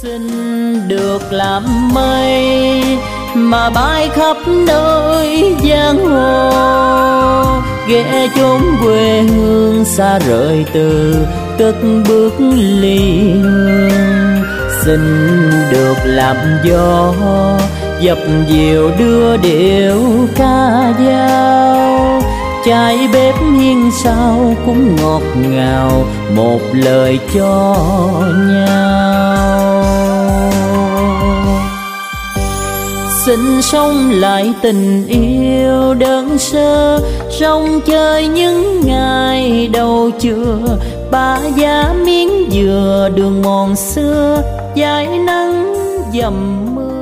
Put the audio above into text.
Xin được làm mây mà bay khắp nơi giang hồ, ghé chốn quê hương xa rời từ cất bước ly hương. Xin được làm gió dập dìu đưa điệu ca dao, trái bếp hiên sau cũng ngọt ngào một lời cho nhau. Xin sống lại tình yêu đơn sơ, rong chơi những ngày đầu trưa, ba giá miếng dừa đường mòn xưa, dải nắng dầm mưa.